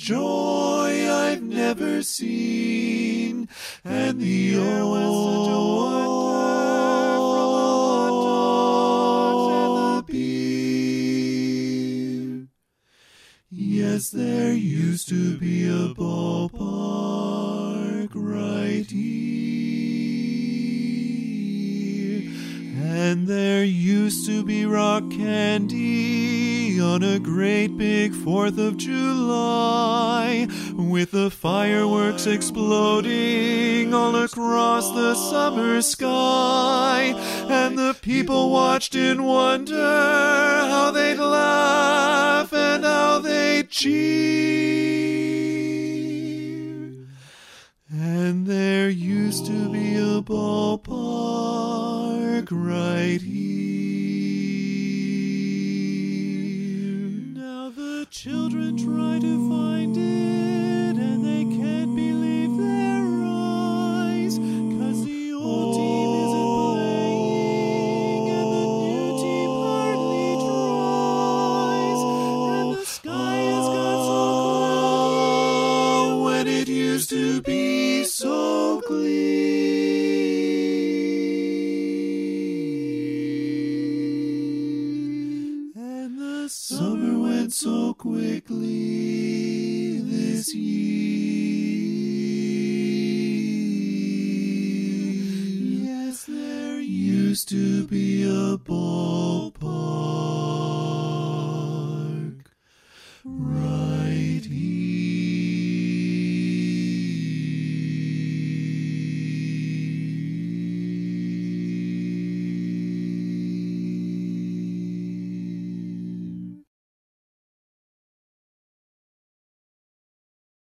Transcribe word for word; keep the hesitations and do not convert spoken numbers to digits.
joy I've never seen, and the air was such a wonder from the hot dogs and the beer. Yes, there used to be a ballpark right here, and there used to be rock candy on a great big fourth of July, with the fireworks exploding all across the summer sky, and the people watched in wonder how they'd laugh and how they'd cheer. And there used to be a ballpark right here. Now the children try to find it, and they can't believe their eyes, 'cause the old team isn't playing, and the new team hardly tries, and the sky has got so cloudy when it used to be so clear. And the summer went so quickly this year. Yes, there used to be a boy